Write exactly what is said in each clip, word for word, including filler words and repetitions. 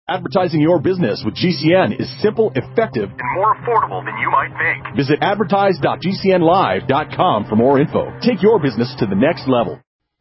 Advertising your business with G C N is simple, effective, and more affordable than you might think. Visit advertise dot g c n live dot com for more info. Take your business to the next level.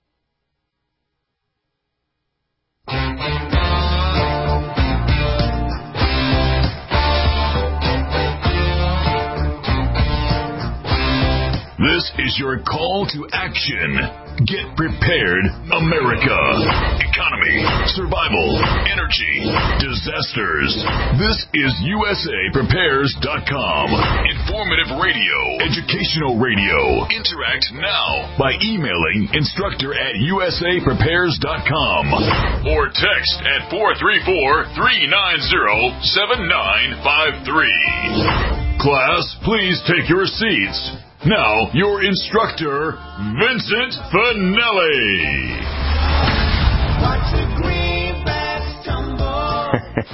This is your call to action. Get prepared, America. Economy, survival, energy, disasters. This is U S A Prepares dot com. Informative radio, educational radio. Interact now by emailing instructor at U S A Prepares dot com or text at four three four, three nine zero, seven nine five three. Class, please take your seats. Now, your instructor, Vincent Finelli. Watch the greenbacks tumble.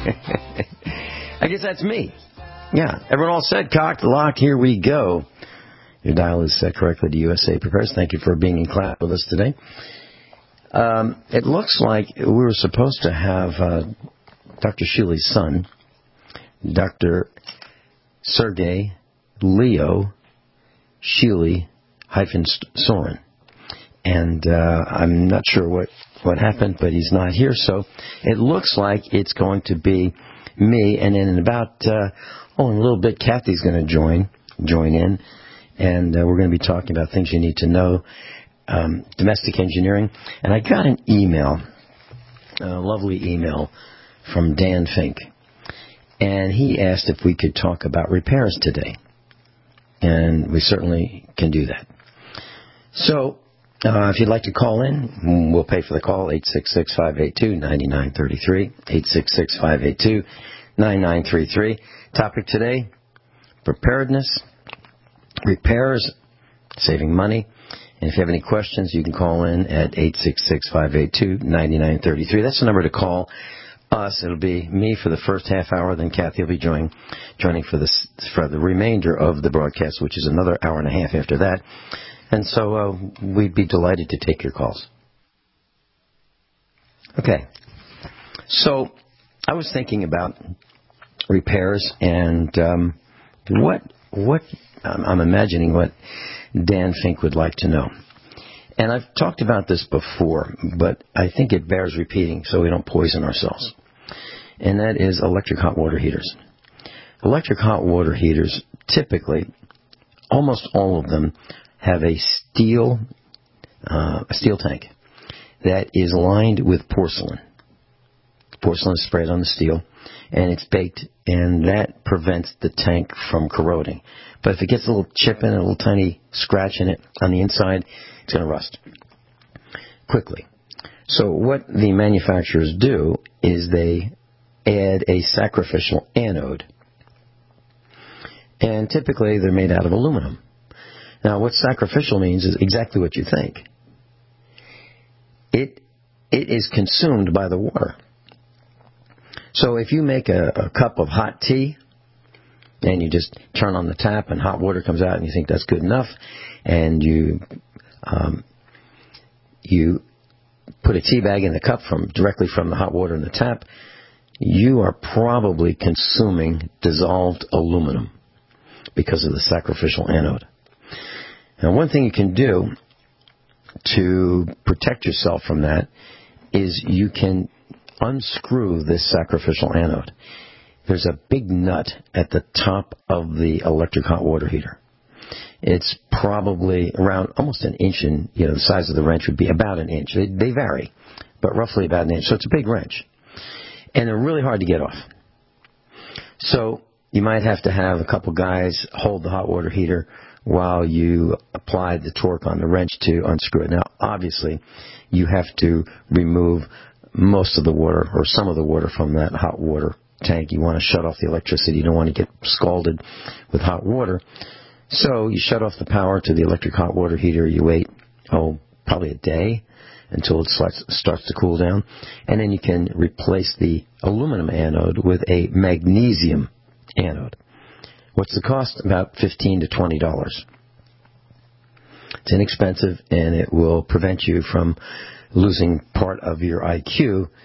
I guess that's me. Yeah, everyone all set, cocked, locked, here we go. Your dial is set correctly to U S A Prepares. Thank you for being in class with us today. Um, it looks like we were supposed to have uh, Doctor Sheely's son, Doctor Sergey Leo Sheely hyphen Soren. And uh, I'm not sure what, what happened, but he's not here. So it looks like it's going to be me. And then in about, uh, oh, in a little bit, Kathy's going to join, join in. And uh, we're going to be talking about things you need to know, um, domestic engineering. And I got an email, a lovely email from Dan Fink. And he asked if we could talk about repairs today. And we certainly can do that. So, uh, if you'd like to call in, we'll pay for the call, eight six six, five eight two, nine nine three three, eight six six, five eight two, nine nine three three. Topic today, preparedness, repairs, saving money. And if you have any questions, you can call in at eight six six, five eight two, nine nine three three. That's the number to call us. It'll be me for the first half hour, then Kathy will be joining, joining for, this, for the remainder of the broadcast, which is another hour and a half after that. And so uh, we'd be delighted to take your calls. Okay. So I was thinking about repairs and um, what what I'm imagining what Dan Fink would like to know. And I've talked about this before, but I think it bears repeating so we don't poison ourselves. And that is electric hot water heaters. Electric hot water heaters, typically, almost all of them, have a steel, uh, a steel tank that is lined with porcelain. Porcelain is sprayed on the steel, and it's baked, and that prevents the tank from corroding. But if it gets a little chip in it, a little tiny scratch in it on the inside, it's going to rust quickly. So what the manufacturers do is they add a sacrificial anode. And typically they're made out of aluminum. Now what sacrificial means is exactly what you think. It it is consumed by the water. So if you make a, a cup of hot tea and you just turn on the tap and hot water comes out and you think that's good enough, and you um, you put a tea bag in the cup from directly from the hot water in the tap, you are probably consuming dissolved aluminum because of the sacrificial anode. Now, one thing you can do to protect yourself from that is you can unscrew this sacrificial anode. There's a big nut at the top of the electric hot water heater. It's probably around almost an inch, and you know the size of the wrench would be about an inch. They, they vary, but roughly about an inch. So it's a big wrench, and they're really hard to get off. So you might have to have a couple guys hold the hot water heater while you apply the torque on the wrench to unscrew it. Now, obviously, you have to remove most of the water or some of the water from that hot water tank. You want to shut off the electricity. You don't want to get scalded with hot water. So you shut off the power to the electric hot water heater. You wait, oh, probably a day until it starts, starts to cool down. And then you can replace the aluminum anode with a magnesium anode. What's the cost? About fifteen to twenty dollars. It's inexpensive, and it will prevent you from losing part of your I Q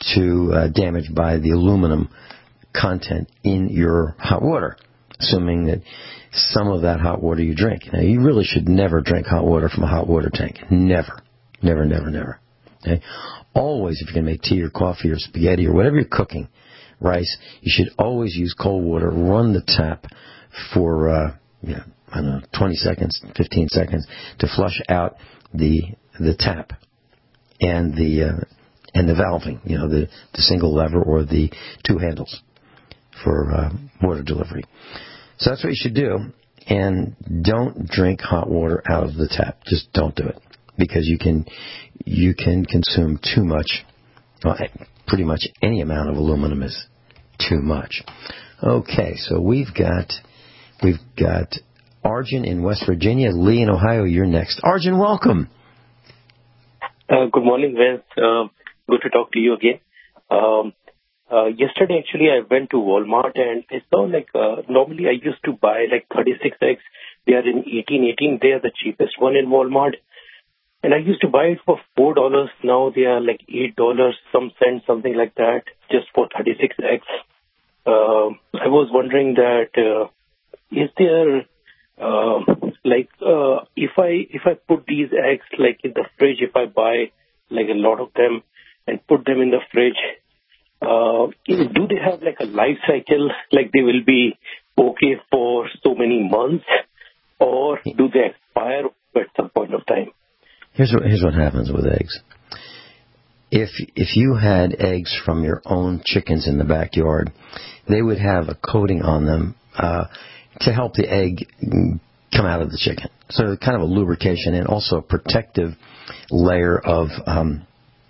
to uh, damage by the aluminum content in your hot water, assuming that some of that hot water you drink. Now, you really should never drink hot water from a hot water tank. Never. Never, never, never. Okay? Always, if you're going to make tea or coffee or spaghetti or whatever you're cooking, rice, you should always use cold water. Run the tap for, uh, you know, I don't know, twenty seconds, fifteen seconds to flush out the the tap and the uh, and the valving, you know, the, the single lever or the two handles for uh, water delivery. So that's what you should do. And don't drink hot water out of the tap. Just don't do it, because you can you can consume too much. Well, pretty much any amount of aluminum is too much. Okay, so we've got we've got Arjun in West Virginia, Lee in Ohio. You're next. Arjun, welcome. Uh, good morning, Vince. Uh, good to talk to you again. Um, uh, yesterday, actually, I went to Walmart and I saw like uh, normally I used to buy like thirty-six eggs. They are in eighteen eighteen. They are the cheapest one in Walmart. And I used to buy it for four dollars. Now they are like eight dollars, some cents, something like that, just for thirty-six eggs. Uh, I was wondering that uh, is there uh, like uh, if I if I put these eggs like in the fridge, if I buy like a lot of them and put them in the fridge, uh, do they have like a life cycle? Like they will be okay for so many months, or do they expire at some point of time? Here's what here's what happens with eggs. If if you had eggs from your own chickens in the backyard, they would have a coating on them uh, to help the egg come out of the chicken. So kind of a lubrication and also a protective layer of um,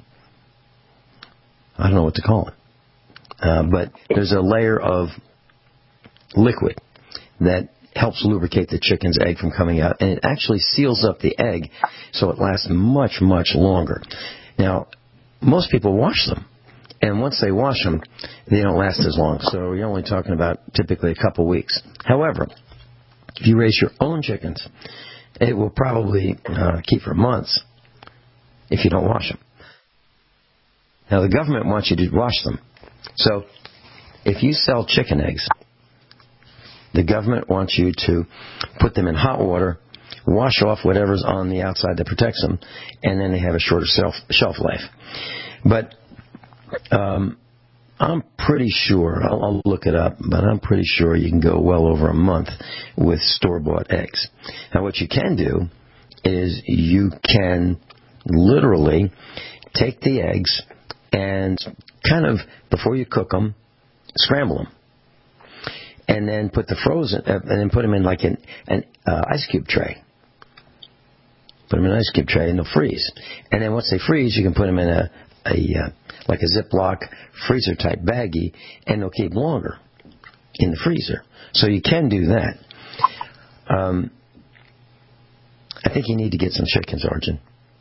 I don't know what to call it, uh, but there's a layer of liquid that helps lubricate the chicken's egg from coming out, and it actually seals up the egg so it lasts much, much longer. Now, most people wash them, and once they wash them, they don't last as long, so you're only talking about typically a couple weeks. However, if you raise your own chickens, it will probably uh, keep for months if you don't wash them. Now, the government wants you to wash them. So, if you sell chicken eggs, the government wants you to put them in hot water, wash off whatever's on the outside that protects them, and then they have a shorter shelf, shelf life. But um, I'm pretty sure, I'll, I'll look it up, but I'm pretty sure you can go well over a month with store-bought eggs. Now, what you can do is you can literally take the eggs and kind of, before you cook them, scramble them. And then put the frozen, uh, and then put them in like an, an uh, ice cube tray. Put them in an ice cube tray, and they'll freeze. And then once they freeze, you can put them in a, a uh, like a Ziploc freezer type baggie, and they'll keep longer in the freezer. So you can do that. Um, I think you need to get some chickens, Arjun.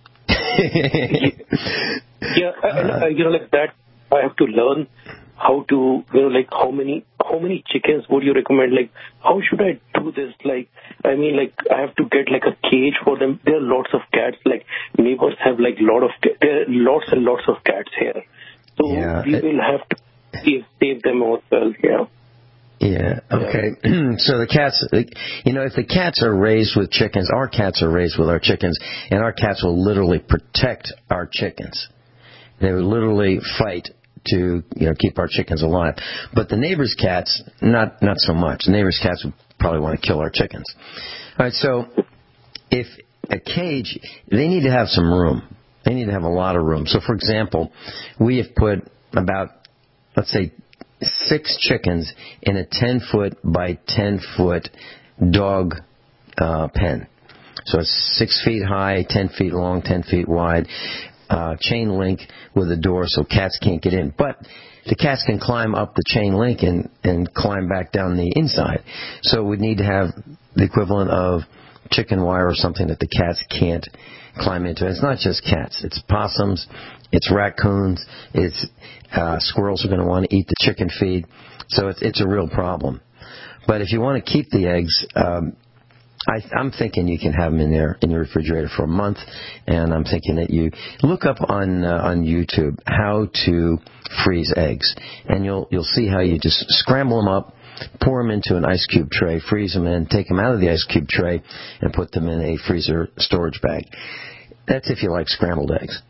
yeah, uh, you know, like that. I have to learn how to, you know, like how many, how many chickens would you recommend? Like, how should I do this? Like, I mean, like, I have to get like a cage for them. There are lots of cats. Like, neighbors have like lot of, there are lots and lots of cats here. So yeah, we it, will have to save, save them ourselves. Yeah. Yeah. Okay. Yeah. So the cats, you know, if the cats are raised with chickens, our cats are raised with our chickens, and our cats will literally protect our chickens. They will literally fight to, you know, keep our chickens alive. But the neighbor's cats, not not so much. The neighbor's cats would probably want to kill our chickens. All right, so if a cage, they need to have some room. They need to have a lot of room. So, for example, we have put about, let's say, six chickens in a ten-foot by ten-foot dog uh, pen. So it's six feet high, ten feet long, ten feet wide. Uh, chain link with a door so cats can't get in. But the cats can climb up the chain link and, and climb back down the inside. So we need to have the equivalent of chicken wire or something that the cats can't climb into. And it's not just cats. It's possums. It's raccoons. It's uh, squirrels are going to want to eat the chicken feed. So it's, it's a real problem. But if you want to keep the eggs, um, I, I'm thinking you can have them in there in your refrigerator for a month, and I'm thinking that you look up on uh, on YouTube how to freeze eggs, and you'll you'll see how you just scramble them up, pour them into an ice cube tray, freeze them in, take them out of the ice cube tray, and put them in a freezer storage bag. That's if you like scrambled eggs.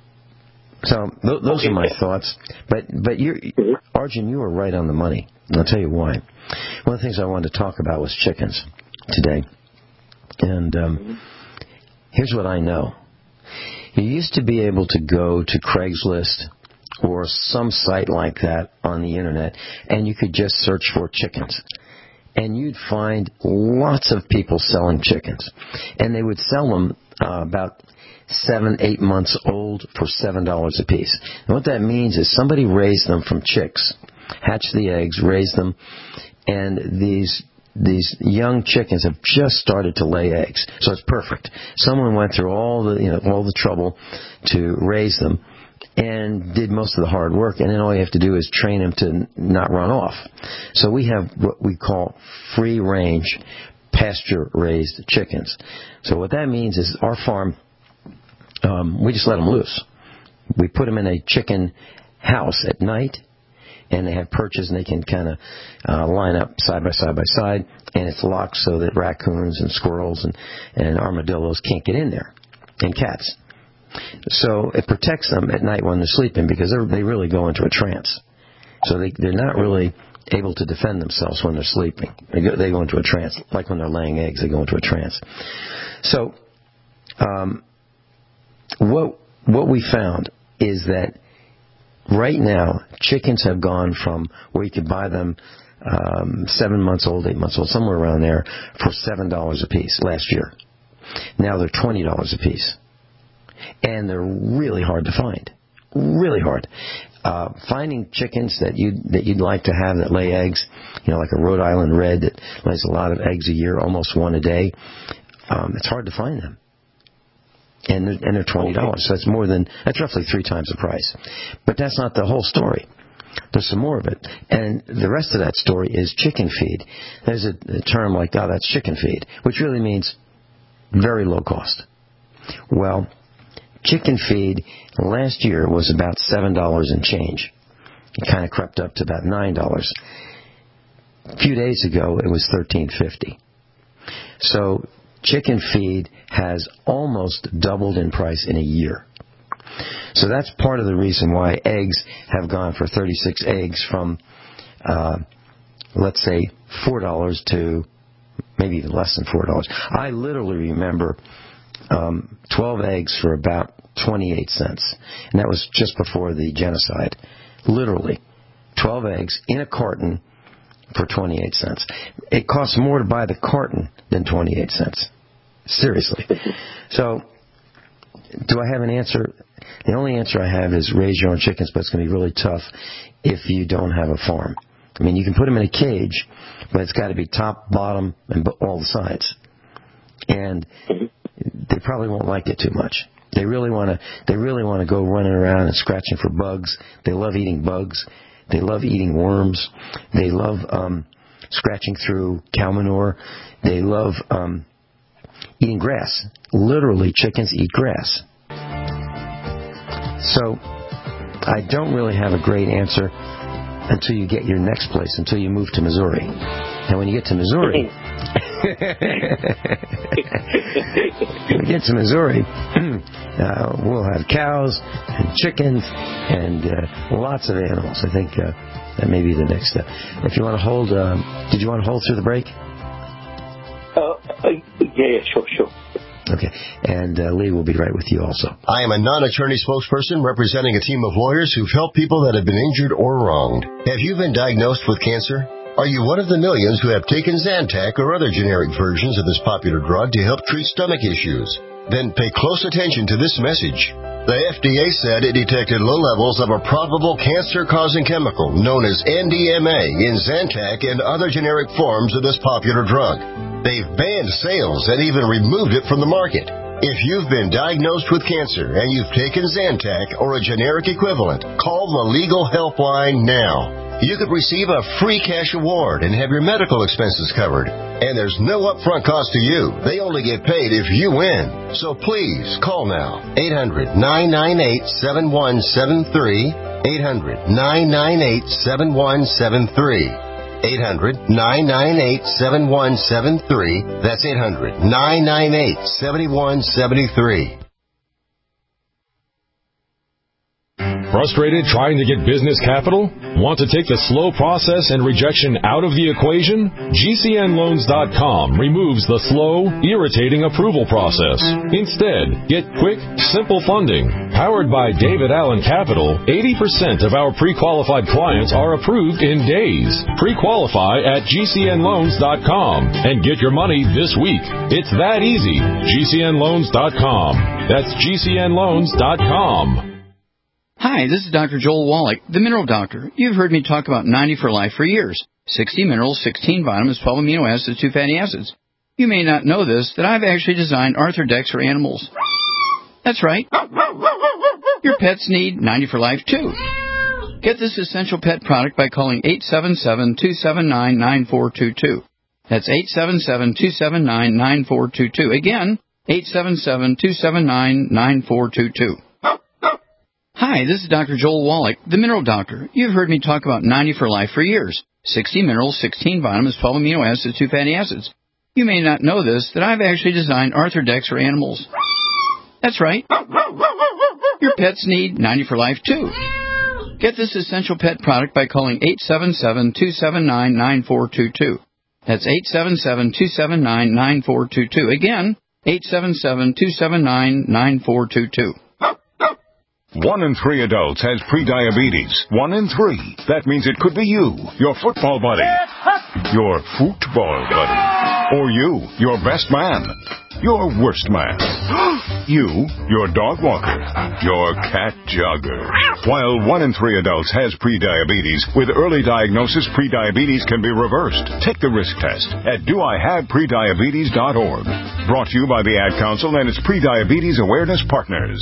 So th- those okay. are my thoughts. But but you're, Arjun, you were right on the money. And I'll tell you why. One of the things I wanted to talk about was chickens today. And um, here's what I know. You used to be able to go to Craigslist or some site like that on the Internet, and you could just search for chickens. And you'd find lots of people selling chickens. And they would sell them uh, about seven, eight months old for seven dollars a piece. And what that means is somebody raised them from chicks, hatched the eggs, raised them, and these these young chickens have just started to lay eggs. So it's perfect. Someone went through all the you know all the trouble to raise them and did most of the hard work, and then all you have to do is train them to not run off. So we have what we call free-range, pasture-raised chickens. So what that means is our farm, um, we just let them loose. We put them in a chicken house at night, and they have perches, and they can kind of uh, line up side by side by side, and it's locked so that raccoons and squirrels and, and armadillos can't get in there, and cats. So it protects them at night when they're sleeping because they're, they really go into a trance. So they, they're not really able to defend themselves when they're sleeping. They go, they go into a trance. Like when they're laying eggs, they go into a trance. So um, what what we found is that right now, chickens have gone from where you could buy them um, seven months old, eight months old, somewhere around there, for seven dollars a piece last year. Now they're twenty dollars a piece. And they're really hard to find. Really hard. Uh, finding chickens that you'd, that you'd like to have that lay eggs, you know, like a Rhode Island Red that lays a lot of eggs a year, almost one a day, um, it's hard to find them. And they're, and they're twenty dollars. So that's more than, that's roughly three times the price. But that's not the whole story. There's some more of it. And the rest of that story is chicken feed. There's a, a term like, oh, that's chicken feed, which really means very low cost. Well, chicken feed last year was about seven dollars and change. It kind of crept up to about nine dollars. A few days ago, it was thirteen fifty. So chicken feed has almost doubled in price in a year. So that's part of the reason why eggs have gone for thirty-six eggs from, uh, let's say, four dollars to maybe even less than four dollars. I literally remember um, twelve eggs for about twenty-eight cents. And that was just before the genocide. Literally. twelve eggs in a carton for twenty-eight cents. It costs more to buy the carton than twenty-eight cents. Seriously. So, do I have an answer? The only answer I have is raise your own chickens, but it's going to be really tough if you don't have a farm. I mean, you can put them in a cage, but it's got to be top, bottom, and all the sides. And they probably won't like it too much. They really want to. They really want to go running around and scratching for bugs. They love eating bugs. They love eating worms. They love um, scratching through cow manure. They love um, eating grass. Literally, chickens eat grass. So, I don't really have a great answer until you get your next place, until you move to Missouri. And when you get to Missouri, when we get to Missouri, uh, we'll have cows and chickens and uh, lots of animals. I think uh, that may be the next step. If you want to hold, uh, did you want to hold through the break? Uh, uh, yeah, yeah, sure, sure. Okay, and uh, Lee will be right with you also. I am a non-attorney spokesperson representing a team of lawyers who've helped people that have been injured or wronged. Have you been diagnosed with cancer? Are you one of the millions who have taken Zantac or other generic versions of this popular drug to help treat stomach issues? Then pay close attention to this message. The F D A said it detected low levels of a probable cancer-causing chemical known as N D M A in Zantac and other generic forms of this popular drug. They've banned sales and even removed it from the market. If you've been diagnosed with cancer and you've taken Zantac or a generic equivalent, call the Legal Helpline now. You could receive a free cash award and have your medical expenses covered. And there's no upfront cost to you. They only get paid if you win. So please call now. eight hundred, nine nine eight, seven one seven three. eight hundred, nine nine eight, seven one seven three. eight hundred, nine nine eight, seven one seven three. That's eight hundred, nine nine eight, seven one seven three. Frustrated trying to get business capital? Want to take the slow process and rejection out of the equation? G C N loans dot com removes the slow, irritating approval process. Instead, get quick, simple funding. Powered by David Allen Capital, eighty percent of our pre-qualified clients are approved in days. Pre-qualify at G C N loans dot com and get your money this week. It's that easy. G C N loans dot com. That's G C N loans dot com. Hi, this is Doctor Joel Wallach, the Mineral Doctor. You've heard me talk about ninety for Life for years. sixty minerals, sixteen vitamins, twelve amino acids, two fatty acids. You may not know this, that I've actually designed Arthrodex for animals. That's right. Your pets need ninety for Life, too. Get this essential pet product by calling eight seven seven, two seven nine, nine four two two. That's eight seven seven, two seven nine, nine four two two. Again, eight seven seven, two seven nine, nine four two two. Hi, this is Doctor Joel Wallach, the Mineral Doctor. You've heard me talk about ninety for Life for years. sixty minerals, sixteen vitamins, twelve amino acids, two fatty acids. You may not know this, that I've actually designed Arthrodex for animals. That's right. Your pets need ninety for Life, too. Get this essential pet product by calling eight seven seven, two seven nine, nine four two two. That's eight seven seven, two seven nine, nine four two two. Again, eight seven seven, two seven nine, nine four two two. One in three adults has prediabetes. One in three. That means it could be you, your football buddy, your football buddy, or you, your best man, your worst man, you, your dog walker, your cat jogger. While one in three adults has prediabetes, with early diagnosis, prediabetes can be reversed. Take the risk test at do I have prediabetes dot org. Brought to you by the Ad Council and its Prediabetes Awareness Partners.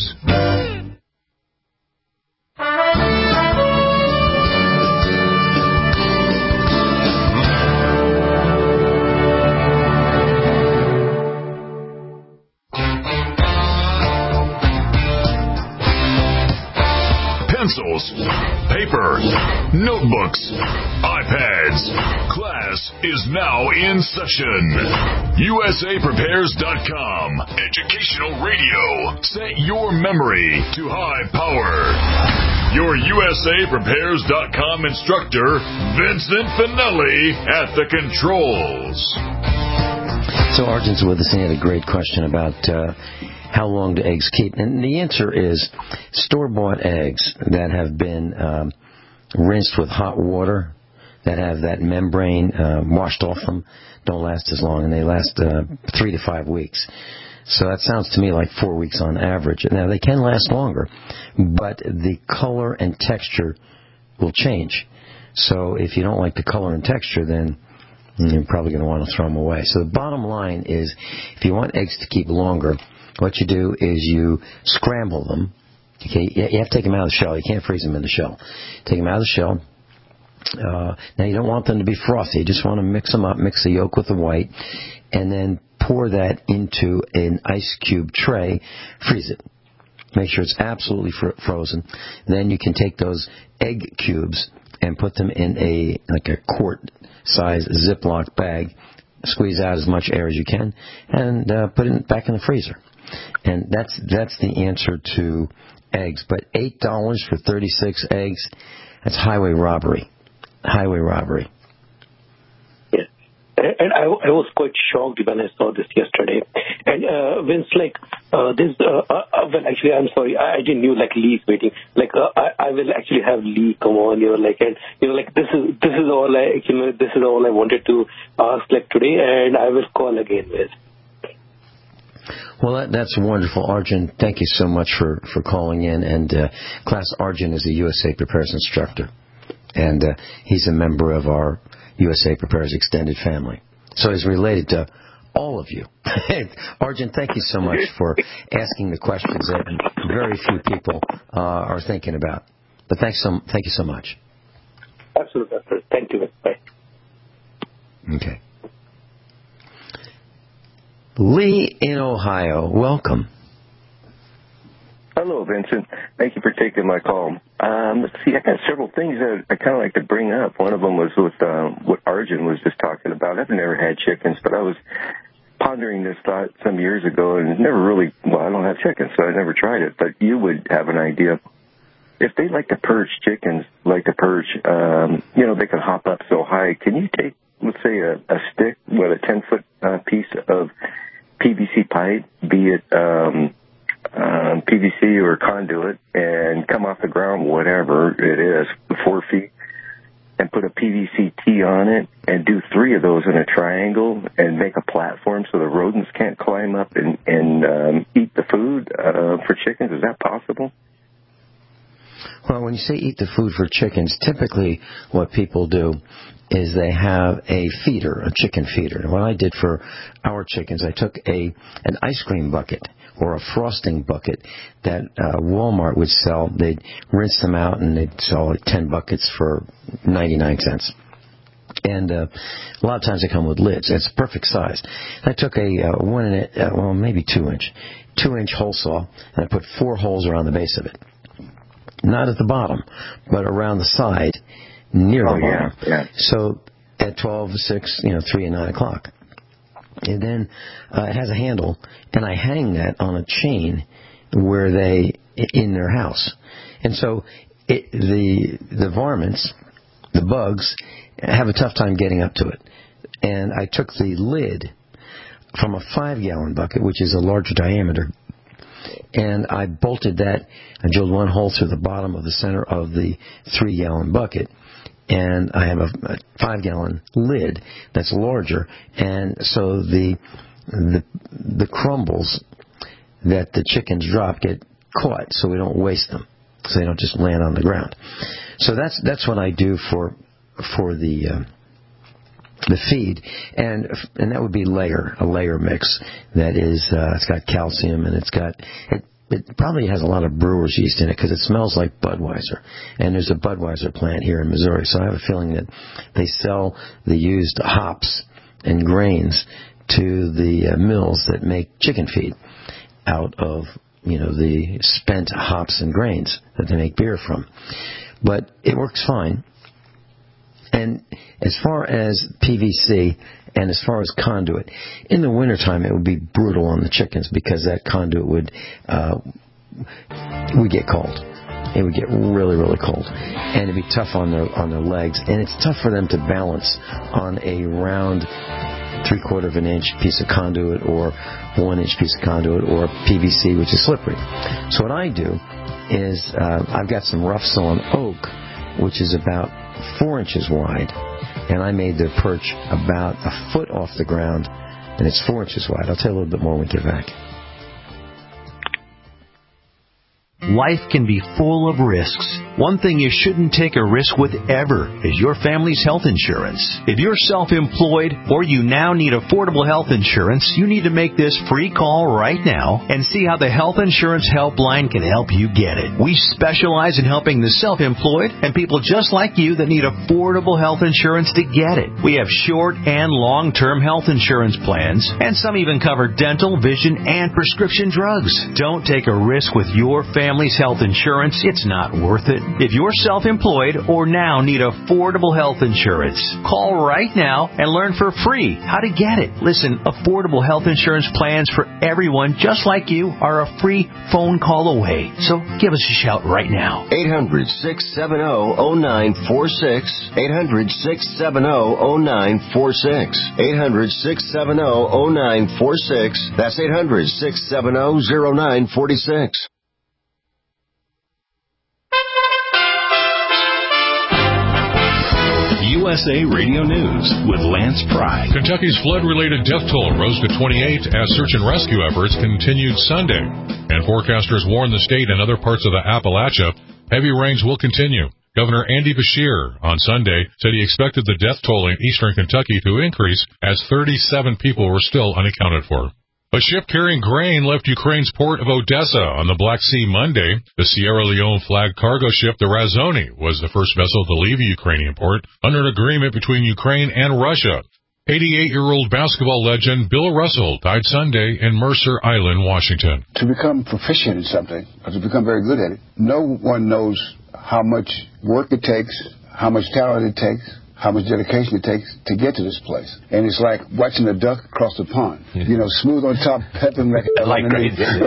Pencils, paper, notebooks, iPads. Class is now in session. U S A Prepares dot com. Educational radio. Set your memory to high power. Your U S A Prepares dot com instructor, Vincent Finelli, at the controls. So Arjun's with us, and he had a great question about uh, how long do eggs keep? And the answer is store-bought eggs that have been um, rinsed with hot water, that have that membrane uh, washed off them, don't last as long, and they last uh, three to five weeks. So that sounds to me like four weeks on average. Now, they can last longer, but the color and texture will change. So if you don't like the color and texture, then you're probably going to want to throw them away. So the bottom line is, if you want eggs to keep longer, what you do is you scramble them. Okay, you have to take them out of the shell. You can't freeze them in the shell. Take them out of the shell. Uh, now, you don't want them to be frothy. You just want to mix them up, mix the yolk with the white, and then pour that into an ice cube tray. Freeze it. Make sure it's absolutely fr- frozen. Then you can take those egg cubes and put them in a like a quart-size Ziploc bag. Squeeze out as much air as you can, and uh, put it back in the freezer. And that's that's the answer to eggs. But eight dollars for thirty-six eggs, that's highway robbery. Highway robbery. Yes. And I, I was quite shocked when I saw this yesterday. And uh, Vince, like, uh, this, uh, uh, well, actually, I'm sorry, I, I didn't knew, like, Lee's waiting. Like, uh, I, I will actually have Lee come on, you know, like, and, you know, like, this is, this is all I, you know, this is all I wanted to ask, like, today, and I will call again, Vince. Well, that, that's wonderful, Arjun. Thank you so much for, for calling in. And uh, Class Arjun is a U S A Prepares instructor, and uh, he's a member of our U S A Prepares extended family. So he's related to all of you. Arjun, thank you so much for asking the questions that very few people uh, are thinking about. But thanks so, thank you so much. Absolutely. Thank you. Bye. Okay. Lee in Ohio, welcome. Hello, Vincent. Thank you for taking my call. Um, let's see, I got several things that I kind of like to bring up. One of them was with uh, what Arjun was just talking about. I've never had chickens, but I was pondering this thought some years ago and never really, well, I don't have chickens, so I never tried it, but you would have an idea. If they like to perch, chickens like to perch, um, you know, they can hop up so high. Can you take, let's say, a, a stick with a ten-foot uh, piece of P V C pipe, be it um, um, P V C or conduit, and come off the ground, whatever it is, four feet, and put a P V C T on it and do three of those in a triangle and make a platform so the rodents can't climb up and, and um, eat the food uh, for chickens? Is that possible? Well, when you say eat the food for chickens, typically what people do is they have a feeder, a chicken feeder. And what I did for our chickens, I took a an ice cream bucket or a frosting bucket that uh, Walmart would sell. They'd rinse them out and they'd sell like ten buckets for ninety-nine cents. And uh, a lot of times they come with lids. It's perfect size. I took a uh, one inch, uh, well, maybe two inch, two inch hole saw, and I put four holes around the base of it. Not at the bottom, but around the side, near the oh, bottom. Yeah, yeah. So at twelve, six, you know, three, and nine o'clock. And then uh, it has a handle, and I hang that on a chain where they, in their house. And so it, the the varmints, the bugs, have a tough time getting up to it. And I took the lid from a five-gallon bucket, which is a larger diameter, and I bolted that. I drilled one hole through the bottom of the center of the three-gallon bucket, and I have a, a five-gallon lid that's larger, and so the the the crumbles that the chickens drop get caught, so we don't waste them, so they don't just land on the ground. So that's that's what I do for for the. Uh, The feed, and and that would be layer, a layer mix that is, uh, it's got calcium and it's got, it, it probably has a lot of brewer's yeast in it because it smells like Budweiser. And there's a Budweiser plant here in Missouri, so I have a feeling that they sell the used hops and grains to the uh, mills that make chicken feed out of, you know, the spent hops and grains that they make beer from. But it works fine. And as far as P V C and as far as conduit, in the wintertime it would be brutal on the chickens because that conduit would uh, would get cold. It would get really, really cold, and it'd be tough on their on their legs, and it's tough for them to balance on a round three-quarter of an inch piece of conduit or one-inch piece of conduit or P V C, which is slippery. So what I do is uh, I've got some rough sawn oak, which is about four inches wide, and I made the perch about a foot off the ground, and it's four inches wide. I'll tell you a little bit more when we get back. Life can be full of risks. One thing you shouldn't take a risk with ever is your family's health insurance. If you're self-employed or you now need affordable health insurance, you need to make this free call right now and see how the Health Insurance Helpline can help you get it. We specialize in helping the self-employed and people just like you that need affordable health insurance to get it. We have short and long-term health insurance plans, and some even cover dental, vision, and prescription drugs. Don't take a risk with your family. Family's health insurance, it's not worth it. If you're self-employed or now need affordable health insurance, call right now and learn for free how to get it. Listen, affordable health insurance plans for everyone just like you are a free phone call away. So give us a shout right now. eight hundred, six seven zero, zero nine four six. eight hundred, six seven zero, zero nine four six. eight hundred, six seven zero, zero nine four six. That's eight hundred, six seven zero, zero nine four six. U S A Radio News with Lance Pry. Kentucky's flood-related death toll rose to twenty-eight as search and rescue efforts continued Sunday. And forecasters warn the state and other parts of the Appalachia heavy rains will continue. Governor Andy Beshear on Sunday said he expected the death toll in eastern Kentucky to increase as thirty-seven people were still unaccounted for. A ship carrying grain left Ukraine's port of Odessa on the Black Sea Monday. The Sierra Leone flagged cargo ship, the Razoni, was the first vessel to leave a Ukrainian port under an agreement between Ukraine and Russia. eighty-eight-year-old basketball legend Bill Russell died Sunday in Mercer Island, Washington. To become proficient in something, or to become very good at it, no one knows how much work it takes, how much talent it takes, how much dedication it takes to get to this place. And it's like watching a duck across the pond. Yeah. You know, smooth on top, pepping like a like great.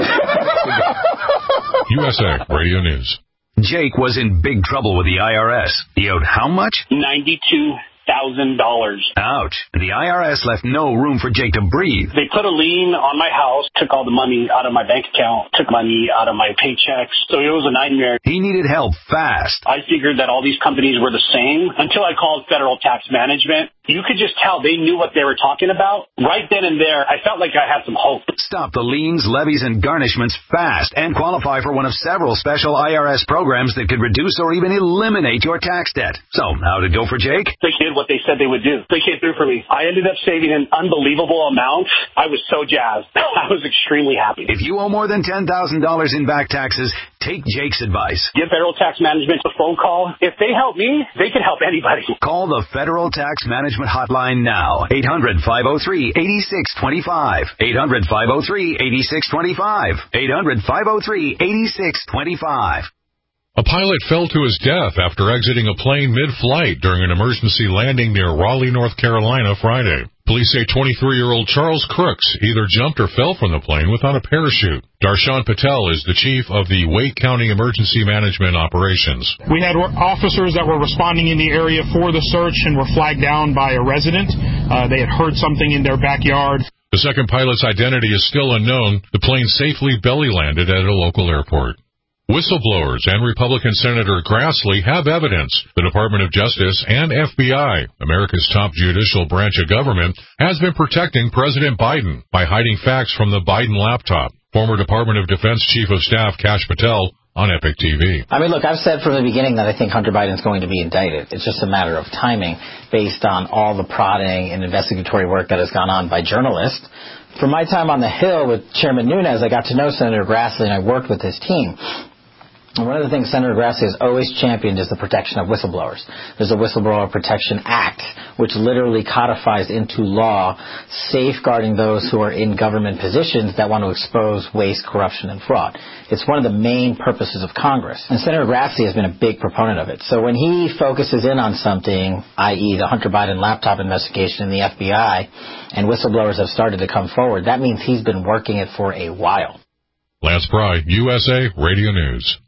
U S A Radio News. Jake was in big trouble with the I R S. He owed how much? ninety-two thousand dollars. Ouch. The I R S left no room for Jake to breathe. They put a lien on my house, took all the money out of my bank account, took money out of my paychecks. So it was a nightmare. He needed help fast. I figured that all these companies were the same until I called Federal Tax Management. You could just tell they knew what they were talking about. Right then and there, I felt like I had some hope. Stop the liens, levies, and garnishments fast and qualify for one of several special I R S programs that could reduce or even eliminate your tax debt. So, how'd it go for Jake? They did what they said they would do. They came through for me. I ended up saving an unbelievable amount. I was so jazzed. I was extremely happy. If you owe more than ten thousand dollars in back taxes, take Jake's advice. Give Federal Tax Management a phone call. If they help me, they can help anybody. Call the Federal Tax Management hotline now. eight hundred, five oh three, eight six two five. eight hundred, five oh three, eight six two five. eight hundred, five oh three, eight six two five. A pilot fell to his death after exiting a plane mid-flight during an emergency landing near Raleigh, North Carolina, Friday. Police say twenty-three-year-old Charles Crooks either jumped or fell from the plane without a parachute. Darshan Patel is the chief of the Wake County Emergency Management Operations. We had officers that were responding in the area for the search and were flagged down by a resident. Uh, they had heard something in their backyard. The second pilot's identity is still unknown. The plane safely belly landed at a local airport. Whistleblowers and Republican Senator Grassley have evidence. The Department of Justice and F B I, America's top judicial branch of government, has been protecting President Biden by hiding facts from the Biden laptop. Former Department of Defense Chief of Staff Kash Patel on Epic T V. I mean, look, I've said from the beginning that I think Hunter Biden's going to be indicted. It's just a matter of timing based on all the prodding and investigatory work that has gone on by journalists. From my time on the Hill with Chairman Nunes, I got to know Senator Grassley and I worked with his team. And one of the things Senator Grassley has always championed is the protection of whistleblowers. There's a Whistleblower Protection Act, which literally codifies into law safeguarding those who are in government positions that want to expose waste, corruption, and fraud. It's one of the main purposes of Congress. And Senator Grassley has been a big proponent of it. So when he focuses in on something, that is the Hunter Biden laptop investigation in the F B I, and whistleblowers have started to come forward, that means he's been working it for a while. Lance Pry, U S A Radio News.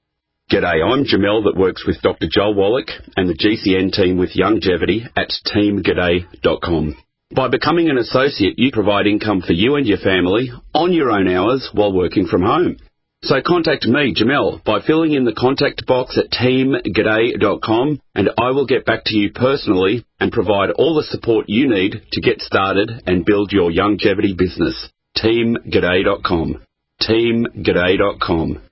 G'day, I'm Jamel that works with Doctor Joel Wallach and the G C N team with Longevity at team g'day dot com. By becoming an associate, you provide income for you and your family on your own hours while working from home. So contact me, Jamel, by filling in the contact box at team g'day dot com, and I will get back to you personally and provide all the support you need to get started and build your longevity business. team g'day dot com. team g'day dot com.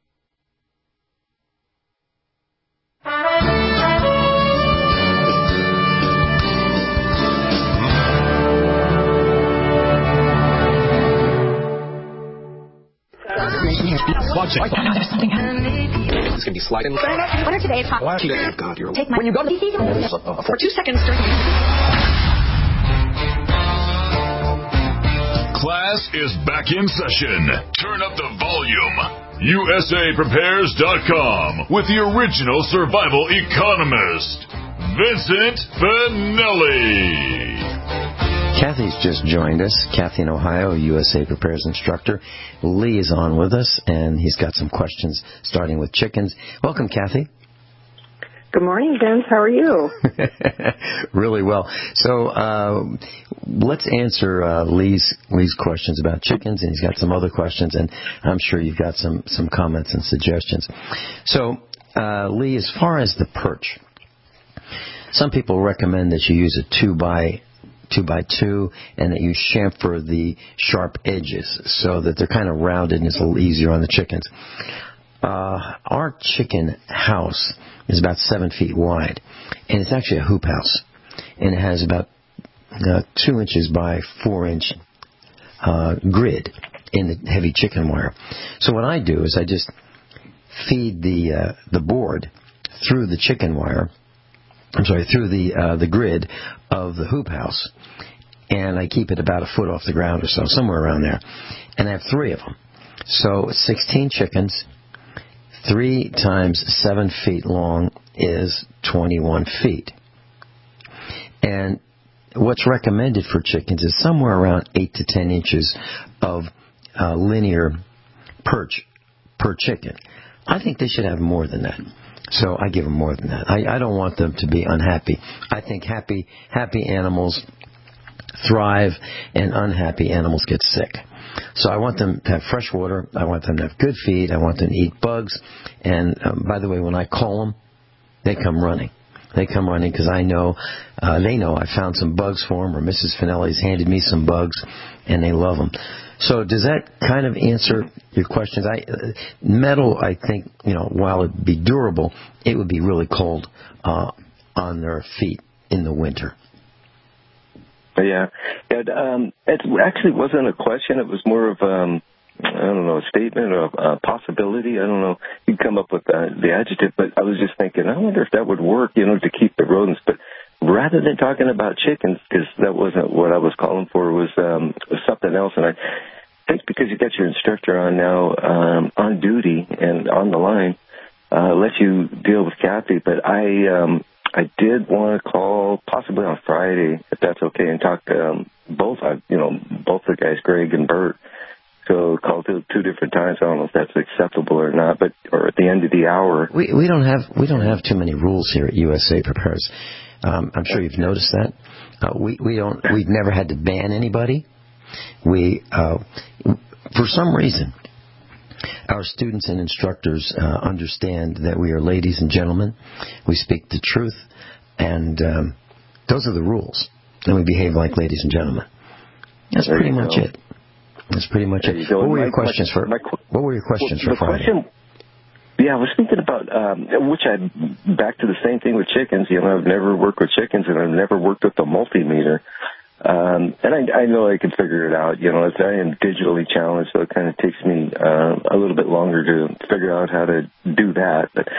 Watch it. Oh, no, there's something happening. It's going to be sliding. What are today's hot Why don't you, oh God, you're... Take my... When you go to D C, for two seconds during... Class is back in session. Turn up the volume. U S A prepares dot com with the original survival economist, Vincent Finelli. Kathy's just joined us. Kathy in Ohio, U S A Prepares instructor. Lee is on with us, and he's got some questions starting with chickens. Welcome, Kathy. Good morning, Vince. How are you? Really well. So uh, let's answer uh, Lee's Lee's questions about chickens, and he's got some other questions, and I'm sure you've got some, some comments and suggestions. So, uh, Lee, as far as the perch, some people recommend that you use a two by two by two, and that you chamfer the sharp edges so that they're kind of rounded and it's a little easier on the chickens. Uh, our chicken house is about seven feet wide, and it's actually a hoop house, and it has about uh, two inches by four inch uh, grid in the heavy chicken wire. So what I do is I just feed the uh, the board through the chicken wire. I'm sorry, through the uh, the grid of the hoop house, and I keep it about a foot off the ground or so, somewhere around there, and I have three of them. So sixteen chickens. Three times seven feet long is twenty-one feet. And what's recommended for chickens is somewhere around eight to ten inches of uh, linear perch per chicken. I think they should have more than that. So I give them more than that. I, I don't want them to be unhappy. I think happy happy animals thrive and unhappy animals get sick. So I want them to have fresh water. I want them to have good feed. I want them to eat bugs. And um, by the way, when I call them, they come running. They come running because I know, uh, they know I found some bugs for them, or Missus Finelli's handed me some bugs, and they love them. So does that kind of answer your questions? I, uh, metal, I think, you know, while it be durable, it would be really cold uh, on their feet in the winter. Yeah, it, um, it actually wasn't a question. It was more of, um, I don't know, a statement or a possibility. I don't know. You can come up with uh, the adjective, but I was just thinking, I wonder if that would work, you know, to keep the rodents. But rather than talking about chickens, because that wasn't what I was calling for, was um, something else. And I think because you got your instructor on now, um, on duty and on the line, uh, let you deal with Kathy. But I... Um, I did want to call possibly on Friday, if that's okay, and talk to um, both, uh, you know, both the guys, Greg and Bert. So call two, two different times. I don't know if that's acceptable or not, but or at the end of the hour. We we don't have we don't have too many rules here at U S A Prepares. Um, I'm sure you've noticed that. Uh, we we don't we've never had to ban anybody. We uh, for some reason. Our students and instructors uh, understand that we are ladies and gentlemen. We speak the truth, and um, those are the rules. And we behave like ladies and gentlemen. That's there pretty much go. it. That's pretty much there it. What were, my, questions my, for, my, what were your questions well, for Friday? Question, yeah, I was thinking about, um, which I, back to the same thing with chickens. You know, I've never worked with chickens, and I've never worked with the multimeter. Um, and I, I know I can figure it out. You know, as I am digitally challenged, so it kind of takes me uh, a little bit longer to figure out how to do that. But,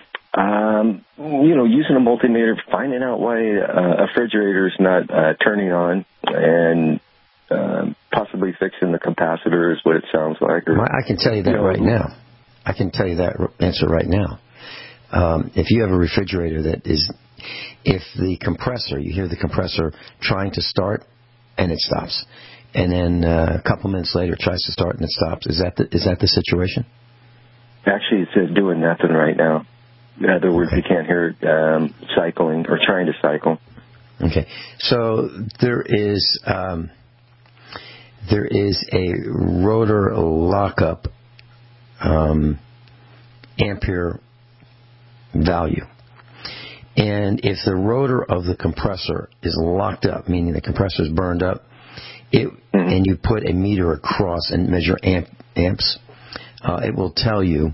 um, you know, using a multimeter, finding out why uh, a refrigerator is not uh, turning on, and uh, possibly fixing the capacitor is what it sounds like. Or, I can tell you that you know, right now. I can tell you that answer right now. Um, if you have a refrigerator that is... If the compressor, you hear the compressor trying to start and it stops, and then uh, a couple minutes later it tries to start and it stops, is that the, is that the situation? Actually, it says doing nothing right now. In other words, okay. You can't hear it um, cycling or trying to cycle. Okay, so there is um, there is a rotor lockup um, ampere value. And if the rotor of the compressor is locked up, meaning the compressor is burned up, it, mm-hmm. and you put a meter across and measure amp, amps, uh, it will tell you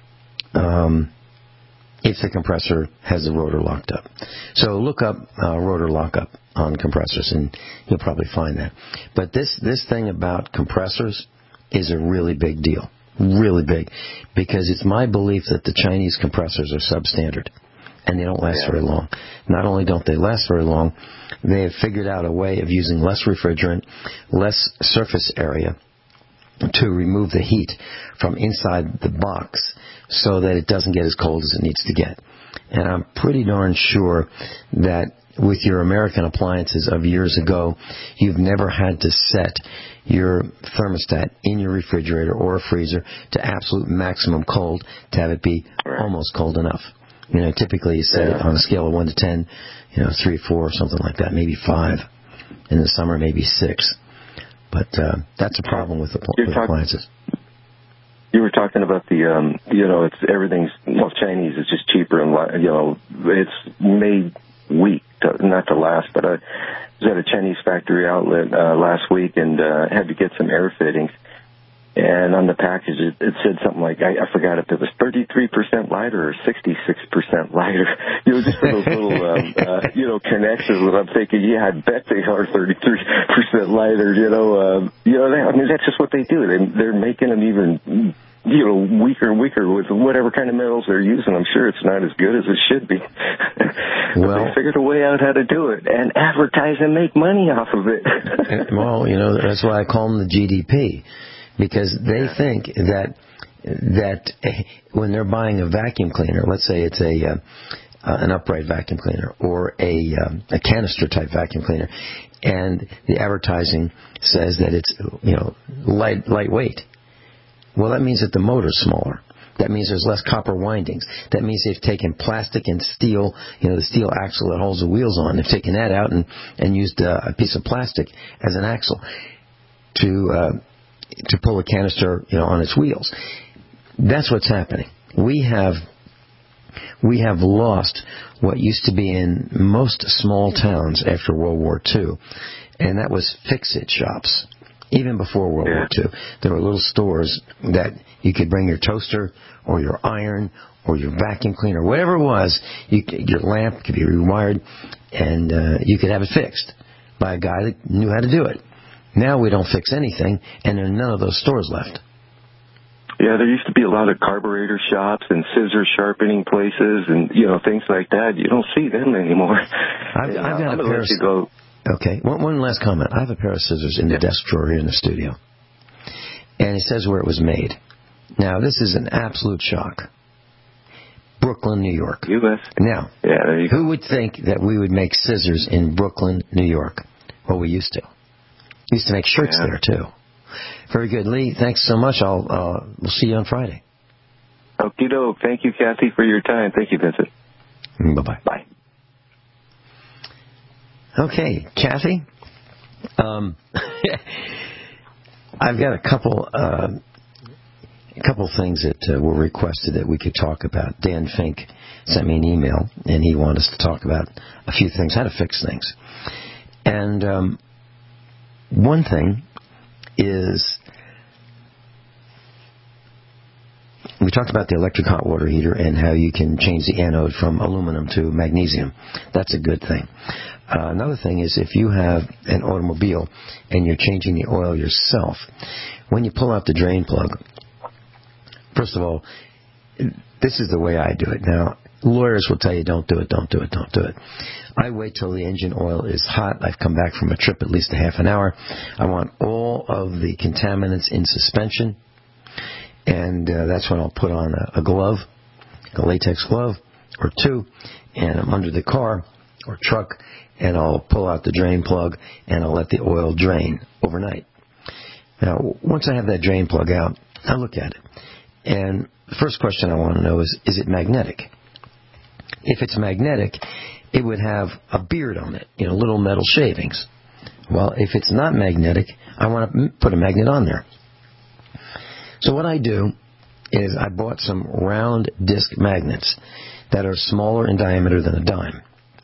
um, if the compressor has the rotor locked up. So look up uh, rotor lockup on compressors, and you'll probably find that. But this, this thing about compressors is a really big deal, really big, because it's my belief that the Chinese compressors are substandard. And they don't last yeah. very long. Not only don't they last very long, they have figured out a way of using less refrigerant, less surface area to remove the heat from inside the box so that it doesn't get as cold as it needs to get. And I'm pretty darn sure that with your American appliances of years ago, you've never had to set your thermostat in your refrigerator or a freezer to absolute maximum cold to have it be almost cold enough. You know, typically you set yeah. it on a scale of one to ten, you know, three, four, or something like that, maybe five. In the summer, maybe six. But uh, that's a problem with, the, with talk- appliances. You were talking about the, um, you know, it's everything's, well, Chinese is just cheaper and, you know, it's made weak, to, not to last. But I was at a Chinese factory outlet uh, last week and uh, had to get some air fittings. And on the package, it, it said something like, I, I forgot if it was thirty-three percent lighter or sixty-six percent lighter. You know, just for those little, um, uh, you know, connections. And I'm thinking, yeah, I bet they are thirty-three percent lighter. You know, um, you know, they, I mean, that's just what they do. They, they're making them even, you know, weaker and weaker with whatever kind of metals they're using. I'm sure it's not as good as it should be. Well, but they figured a way out how to do it and advertise and make money off of it. Well, you know, that's why I call them the G D P. Because they think that that when they're buying a vacuum cleaner, let's say it's a uh, uh, an upright vacuum cleaner or a um, a canister type vacuum cleaner, and the advertising says that it's, you know, light lightweight. Well, that means that the motor's smaller. That means there's less copper windings. That means they've taken plastic and steel, you know, the steel axle that holds the wheels on. They've taken that out and and used uh, a piece of plastic as an axle to uh, to pull a canister, you know, on its wheels. That's what's happening. We have we have lost what used to be in most small towns after World War Two, and that was fix-it shops. Even before World yeah. War Two, there were little stores that you could bring your toaster or your iron or your vacuum cleaner, whatever it was. You, your lamp could be rewired, and uh, you could have it fixed by a guy that knew how to do it. Now we don't fix anything, and there are none of those stores left. Yeah, there used to be a lot of carburetor shops and scissor sharpening places and, you know, things like that. You don't see them anymore. I've, and, I've got I'm a pair of... go. Okay, one, one last comment. I have a pair of scissors in the yeah. desk drawer here in the studio, and it says where it was made. Now, this is an absolute shock. Brooklyn, New York. U S Now, yeah, there you who go. would think that we would make scissors in Brooklyn, New York? Well, we used to. We used to make shirts yeah. there, too. Very good. Lee, thanks so much. I'll uh, we'll see you on Friday. Okie doke. Thank you, Kathy, for your time. Thank you, Vincent. Bye-bye. Bye. Okay, Kathy. Um, I've got a couple uh, a couple things that uh, were requested that we could talk about. Dan Fink sent me an email, and he wanted us to talk about a few things, how to fix things. And um, one thing is, we talked about the electric hot water heater and how you can change the anode from aluminum to magnesium. That's a good thing. Uh, another thing is, if you have an automobile and you're changing the oil yourself, when you pull out the drain plug, first of all, this is the way I do it. Now, lawyers will tell you, don't do it, don't do it, don't do it. I wait till the engine oil is hot. I've come back from a trip at least a half an hour. I want all of the contaminants in suspension, and uh, that's when I'll put on a, a glove, a latex glove or two, and I'm under the car or truck, and I'll pull out the drain plug, and I'll let the oil drain overnight. Now, once I have that drain plug out, I look at it. And the first question I want to know is, is it magnetic? If it's magnetic, it would have a beard on it, you know, little metal shavings. Well, if it's not magnetic, I want to put a magnet on there. So what I do is I bought some round disc magnets that are smaller in diameter than a dime.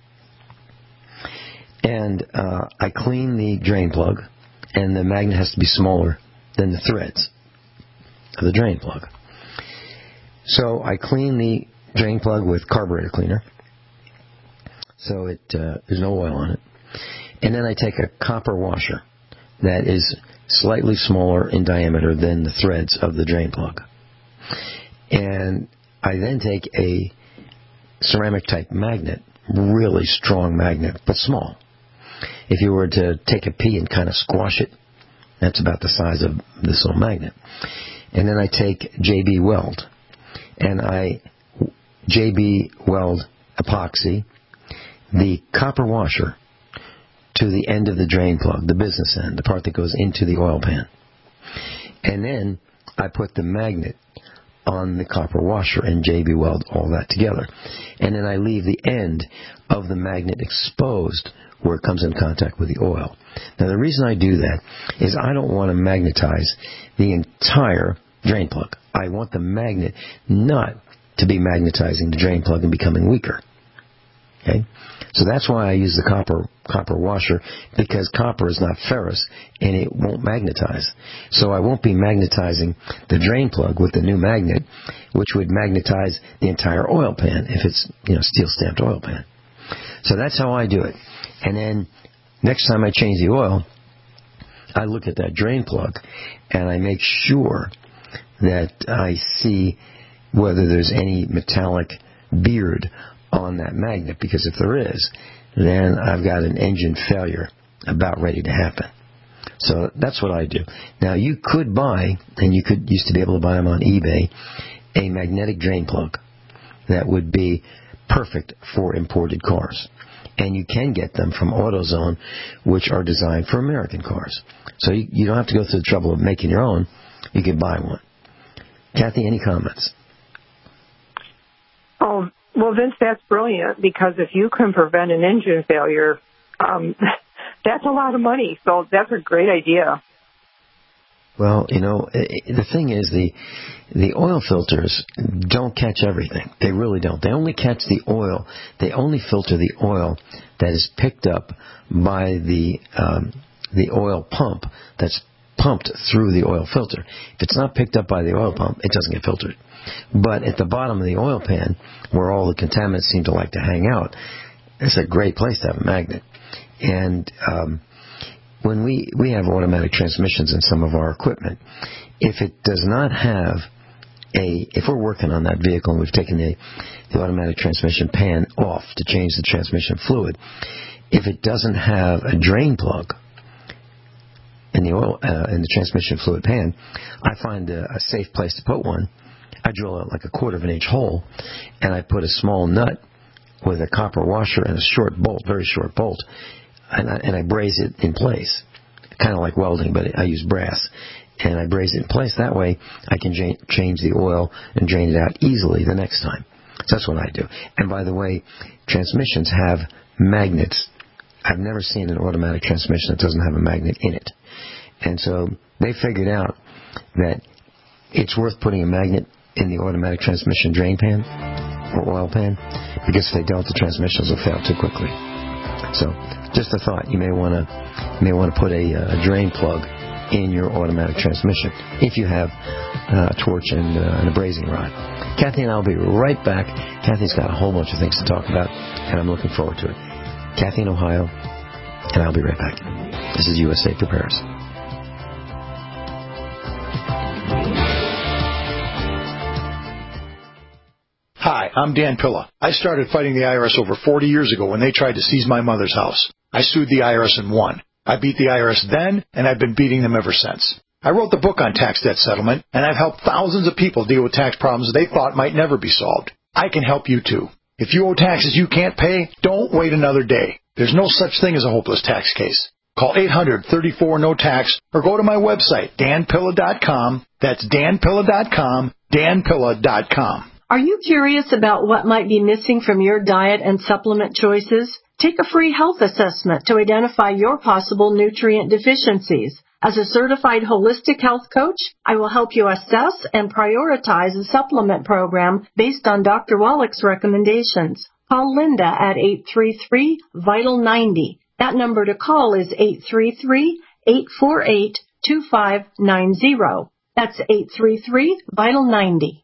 And uh, I clean the drain plug, and the magnet has to be smaller than the threads of the drain plug. So I clean the drain plug with carburetor cleaner, so it uh, there's no oil on it. And then I take a copper washer that is slightly smaller in diameter than the threads of the drain plug. And I then take a ceramic type magnet, really strong magnet, but small. If you were to take a pea and kind of squash it, that's about the size of this little magnet. And then I take J B Weld, and I J B Weld epoxy the copper washer to the end of the drain plug, the business end, the part that goes into the oil pan. And then I put the magnet on the copper washer and J B Weld all that together. And then I leave the end of the magnet exposed where it comes in contact with the oil. Now, the reason I do that is I don't want to magnetize the entire drain plug. I want the magnet not to be magnetizing the drain plug and becoming weaker. Okay? So that's why I use the copper copper washer, because copper is not ferrous and it won't magnetize. So I won't be magnetizing the drain plug with the new magnet, which would magnetize the entire oil pan if it's, you know, steel stamped oil pan. So that's how I do it. And then next time I change the oil, I look at that drain plug and I make sure that I see whether there's any metallic beard on that magnet, because if there is, then I've got an engine failure about ready to happen. So that's what I do. Now, you could buy, and you could used to be able to buy them on eBay, a magnetic drain plug that would be perfect for imported cars. And you can get them from AutoZone, which are designed for American cars. So you, you don't have to go through the trouble of making your own. You can buy one. Kathy, any comments? Oh, well, Vince, that's brilliant, because if you can prevent an engine failure, um, that's a lot of money. So that's a great idea. Well, you know, the thing is, the the oil filters don't catch everything. They really don't. They only catch the oil. They only filter the oil that is picked up by the um, the oil pump that's pumped through the oil filter. If it's not picked up by the oil pump, it doesn't get filtered. But at the bottom of the oil pan, where all the contaminants seem to like to hang out, it's a great place to have a magnet. And um, when we, we have automatic transmissions in some of our equipment, if it does not have a, if we're working on that vehicle and we've taken the, the automatic transmission pan off to change the transmission fluid, if it doesn't have a drain plug in the oil, uh, in the transmission fluid pan, I find a, a safe place to put one. I drill out like a quarter of an inch hole, and I put a small nut with a copper washer and a short bolt, very short bolt, and I, and I braze it in place, kind of like welding, but I use brass, and I braze it in place. That way, I can j- change the oil and drain it out easily the next time. So that's what I do. And by the way, transmissions have magnets. I've never seen an automatic transmission that doesn't have a magnet in it. And so they figured out that it's worth putting a magnet in the automatic transmission drain pan or oil pan, because if they don't, the transmissions will fail too quickly. So, just a thought: you may want to may want to put a, a drain plug in your automatic transmission if you have uh, a torch and, uh, and a brazing rod. Kathy and I'll be right back. Kathy's got a whole bunch of things to talk about, and I'm looking forward to it. Kathy in Ohio, and I'll be right back. This is U S A Prepares. Hi, I'm Dan Pilla. I started fighting the I R S over forty years ago when they tried to seize my mother's house. I sued the I R S and won. I beat the I R S then, and I've been beating them ever since. I wrote the book on tax debt settlement, and I've helped thousands of people deal with tax problems they thought might never be solved. I can help you too. If you owe taxes you can't pay, don't wait another day. There's no such thing as a hopeless tax case. Call eight hundred, thirty-four, no tax or go to my website, dan pilla dot com. That's dan pilla dot com, dan pilla dot com. Are you curious about what might be missing from your diet and supplement choices? Take a free health assessment to identify your possible nutrient deficiencies. As a certified holistic health coach, I will help you assess and prioritize a supplement program based on Doctor Wallach's recommendations. Call Linda at eight three three, vital ninety. That number to call is eight three three, eight four eight, two five nine zero. That's eight three three, vital ninety.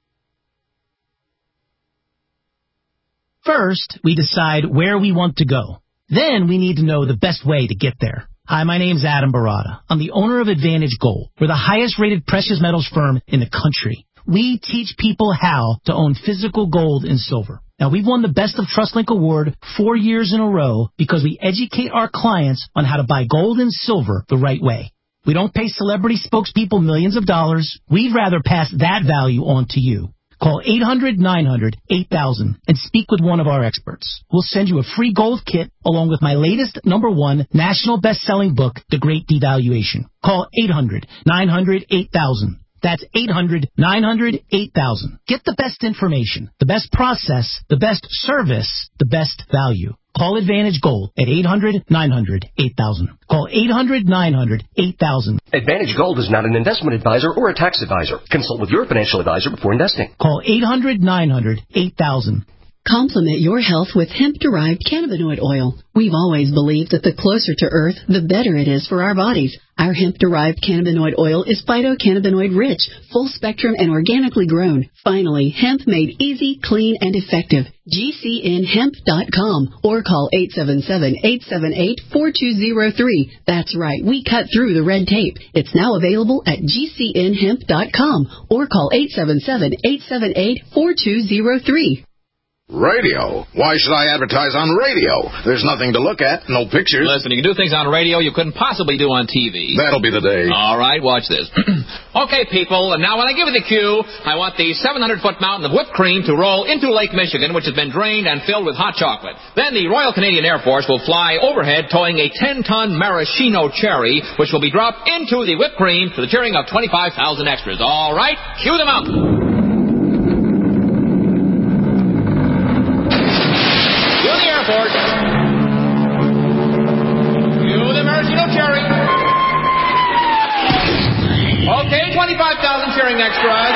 First, we decide where we want to go. Then we need to know the best way to get there. Hi, my name's Adam Barada. I'm the owner of Advantage Gold. We're the highest rated precious metals firm in the country. We teach people how to own physical gold and silver. Now, we've won the Best of TrustLink Award four years in a row because we educate our clients on how to buy gold and silver the right way. We don't pay celebrity spokespeople millions of dollars. We'd rather pass that value on to you. Call eight hundred, nine hundred, eight thousand and speak with one of our experts. We'll send you a free gold kit along with my latest number one national best-selling book, The Great Devaluation. Call eight hundred, nine hundred, eight thousand. That's eight hundred, nine hundred, eight thousand. Get the best information, the best process, the best service, the best value. Call Advantage Gold at eight hundred, nine hundred, eight thousand. Call eight hundred, nine hundred, eight thousand. Advantage Gold is not an investment advisor or a tax advisor. Consult with your financial advisor before investing. Call eight hundred, nine hundred, eight thousand. Complement your health with hemp-derived cannabinoid oil. We've always believed that the closer to Earth, the better it is for our bodies. Our hemp-derived cannabinoid oil is phytocannabinoid-rich, full-spectrum, and organically grown. Finally, hemp made easy, clean, and effective. G C N hemp dot com or call eight seven seven, eight seven eight, four two zero three. That's right, we cut through the red tape. It's now available at G C N hemp dot com or call eight seven seven, eight seven eight, four two zero three. Radio? Why should I advertise on radio? There's nothing to look at, no pictures. Listen, you can do things on radio you couldn't possibly do on T V. That'll be the day. All right, watch this. Okay, people, and now when I give you the cue, I want the seven hundred foot mountain of whipped cream to roll into Lake Michigan, which has been drained and filled with hot chocolate. Then the Royal Canadian Air Force will fly overhead towing a ten ton maraschino cherry, which will be dropped into the whipped cream to the cheering of twenty-five thousand extras. All right, cue the mountain. Airport. You the maraschino cherry. Okay, twenty-five thousand cheering extras.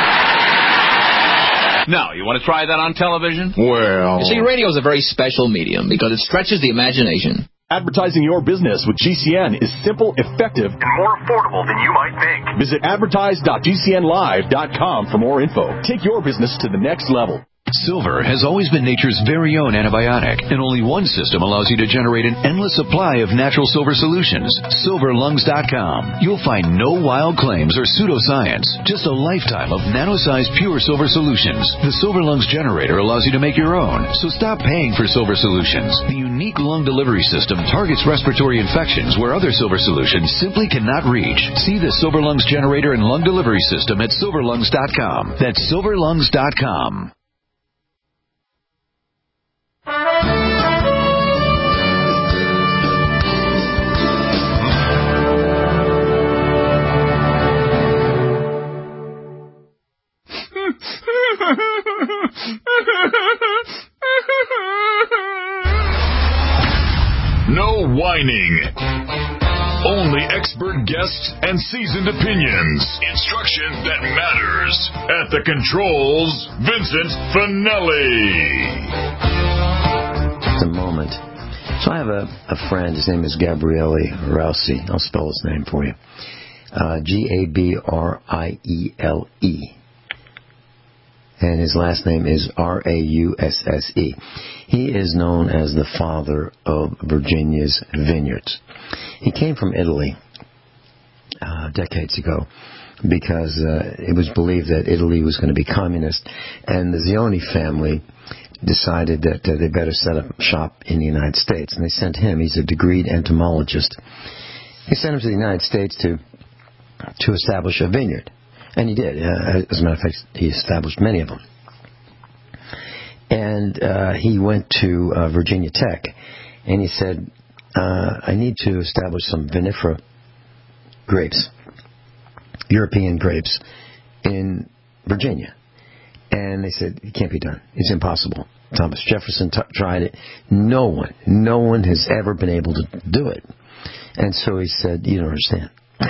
Now, you want to try that on television? Well... You see, radio is a very special medium because it stretches the imagination. Advertising your business with G C N is simple, effective, and more affordable than you might think. Visit advertise dot G C N live dot com for more info. Take your business to the next level. Silver has always been nature's very own antibiotic, and only one system allows you to generate an endless supply of natural silver solutions. silver lungs dot com. You'll find no wild claims or pseudoscience, just a lifetime of nano-sized pure silver solutions. The Silver Lungs generator allows you to make your own, so stop paying for silver solutions. The unique lung delivery system targets respiratory infections where other silver solutions simply cannot reach. See the Silver Lungs generator and lung delivery system at silver lungs dot com. That's silver lungs dot com. No whining. Only expert guests and seasoned opinions. Instruction that matters. At the controls, Vincent Finelli. Just a moment. So I have a, a friend. His name is Gabriele Rousey. I'll spell his name for you. Uh, G A B R I E L E. And his last name is R A U S S E. He is known as the father of Virginia's vineyards. He came from Italy uh, decades ago because uh, it was believed that Italy was going to be communist, and the Zioni family decided that uh, they better set up shop in the United States, and they sent him. He's a degreed entomologist. They sent him to the United States to to establish a vineyard. And he did. Uh, as a matter of fact, he established many of them. And uh, he went to uh, Virginia Tech, and he said, uh, I need to establish some vinifera grapes, European grapes, in Virginia. And they said, it can't be done. It's impossible. Thomas Jefferson t- tried it. No one, no one has ever been able to do it. And so he said, you don't understand. uh,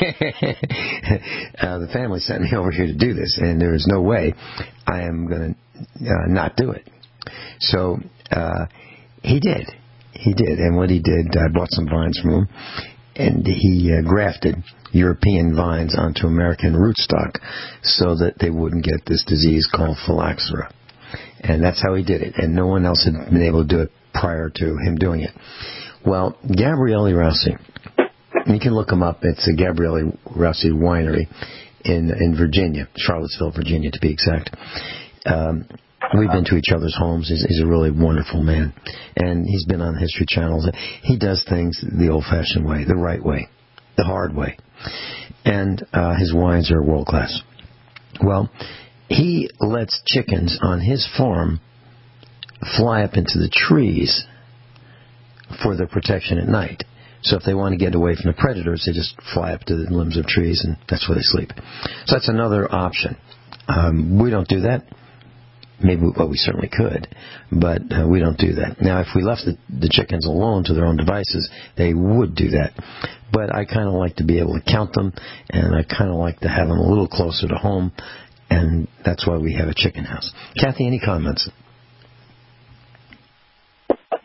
the family sent me over here to do this, and there is no way I am going to uh, not do it. So uh, he did. He did. And what he did, I bought some vines from him, and he uh, grafted European vines onto American rootstock so that they wouldn't get this disease called phylloxera. And that's how he did it. And no one else had been able to do it prior to him doing it. Well, Gabriele Rousey, you can look him up. It's a Gabriele Rousey winery in in Virginia, Charlottesville, Virginia, to be exact. Um, we've been to each other's homes. He's, he's a really wonderful man, and he's been on History Channel. He does things the old-fashioned way, the right way, the hard way, and uh, his wines are world class. Well, he lets chickens on his farm fly up into the trees for their protection at night. So if they want to get away from the predators, they just fly up to the limbs of trees, and that's where they sleep. So that's another option. Um, we don't do that. Maybe, well, we certainly could, but uh, we don't do that. Now, if we left the, the chickens alone to their own devices, they would do that. But I kind of like to be able to count them, and I kind of like to have them a little closer to home, and that's why we have a chicken house. Kathy, any comments?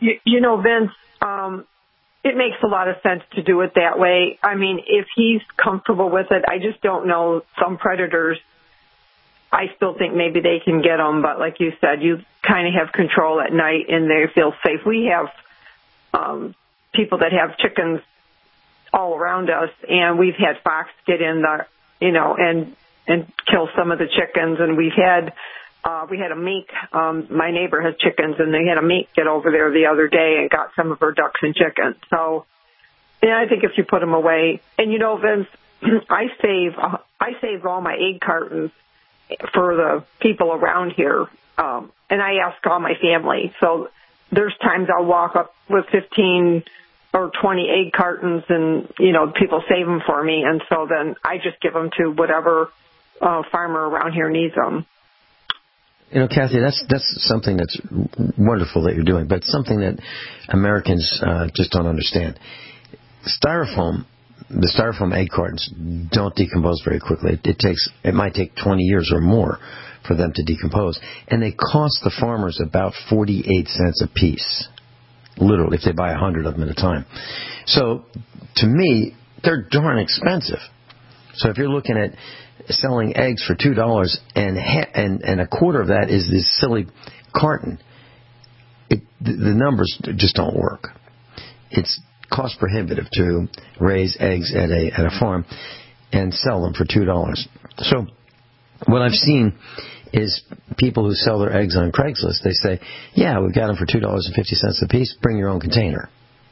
You, you know, Vince, um, it makes a lot of sense to do it that way. I mean, if he's comfortable with it, I just don't know. Some predators, I still think maybe they can get them, but like you said, you kind of have control at night and they feel safe. We have um, people that have chickens all around us, and we've had fox get in the, you know, and and kill some of the chickens, and we've had Uh, we had a mink. Um, my neighbor has chickens, and they had a mink get over there the other day and got some of her ducks and chickens. So, yeah, I think if you put them away, and you know, Vince, I save uh, I save all my egg cartons for the people around here, um, and I ask all my family. So there's times I'll walk up with fifteen or twenty egg cartons, and you know, people save them for me, and so then I just give them to whatever uh, farmer around here needs them. You know, Kathy, that's that's something that's wonderful that you're doing, but it's something that Americans uh, just don't understand. Styrofoam, the styrofoam egg cartons don't decompose very quickly. It, it takes, it might take twenty years or more for them to decompose, and they cost the farmers about forty-eight cents a piece, literally, if they buy a hundred of them at a time. So, to me, they're darn expensive. So if you're looking at selling eggs for two dollars and ha- and and a quarter of that is this silly carton, it, the, the numbers just don't work. It's cost prohibitive to raise eggs at a at a farm and sell them for two dollars. So what I've seen is people who sell their eggs on Craigslist. They say, "Yeah, we've got them for two dollars and fifty cents a piece. Bring your own container."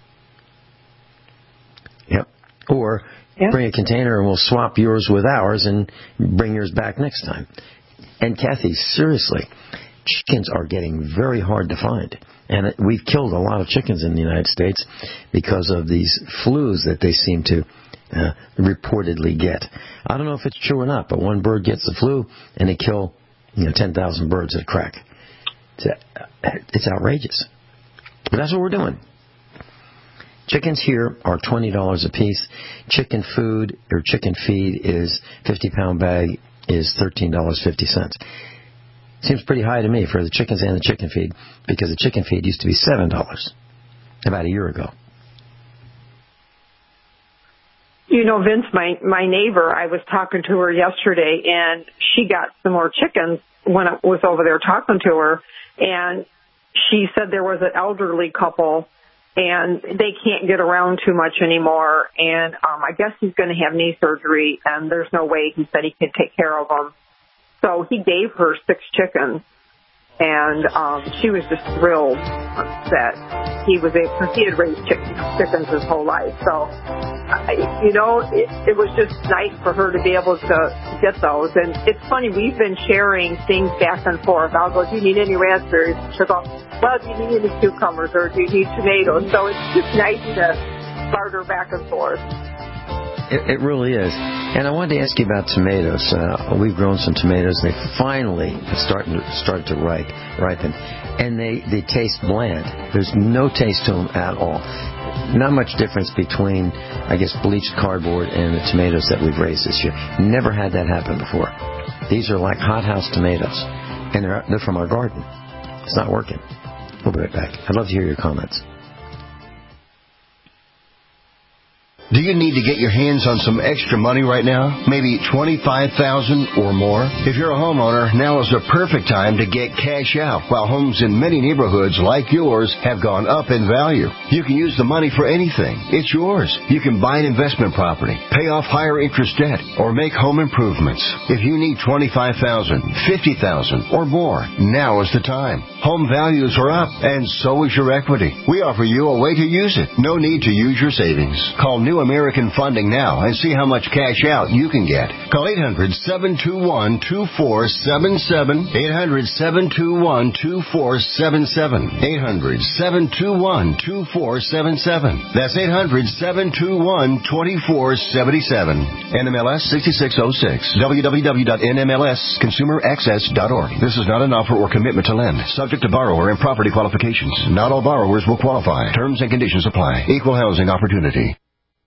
Yep. Or yeah. Bring a container and we'll swap yours with ours and bring yours back next time. And Kathy, seriously, chickens are getting very hard to find. And we've killed a lot of chickens in the United States because of these flus that they seem to uh, reportedly get. I don't know if it's true or not, but one bird gets the flu and they kill, you know, ten thousand birds at a crack. It's, it's outrageous. But that's what we're doing. Chickens here are twenty dollars a piece. Chicken food or chicken feed is fifty pound bag is thirteen dollars and fifty cents. Seems pretty high to me for the chickens and the chicken feed, because the chicken feed used to be seven dollars about a year ago. You know, Vince, my, my neighbor, I was talking to her yesterday, and she got some more chickens when I was over there talking to her, and she said there was an elderly couple, and they can't get around too much anymore, and um, I guess he's going to have knee surgery, and there's no way he said he could take care of them. So he gave her six chickens, and um, she was just thrilled that he was able, because he had raised chicken, chickens his whole life. So, I, you know, it, it was just nice for her to be able to get those. And it's funny, we've been sharing things back and forth. I'll go, do you need any raspberries? She'll go, well, do you need any cucumbers, or do you need tomatoes? So it's just nice to barter back and forth. It, it really is. And I wanted to ask you about tomatoes. Uh, we've grown some tomatoes. They finally started to, started to ripe, ripen. And they, they taste bland. There's no taste to them at all. Not much difference between, I guess, bleached cardboard and the tomatoes that we've raised this year. Never had that happen before. These are like hothouse tomatoes. And they're, they're from our garden. It's not working. We'll be right back. I'd love to hear your comments. Do you need to get your hands on some extra money right now? Maybe twenty-five thousand dollars or more? If you're a homeowner, now is the perfect time to get cash out, while homes in many neighborhoods like yours have gone up in value. You can use the money for anything. It's yours. You can buy an investment property, pay off higher interest debt, or make home improvements. If you need twenty-five thousand dollars, fifty thousand dollars, or more, now is the time. Home values are up, and so is your equity. We offer you a way to use it. No need to use your savings. Call New American Funding now and see how much cash out you can get. Call eight hundred, seven two one, two four seven seven, eight hundred, seven two one, two four seven seven, eight hundred, seven two one, two four seven seven. That's eight hundred, seven two one, two four seven seven. N M L S sixty-six oh six. w w w dot n m l s consumer access dot org. This is not an offer or commitment to lend. Subject to borrower and property qualifications. Not all borrowers will qualify. Terms and conditions apply. Equal housing opportunity.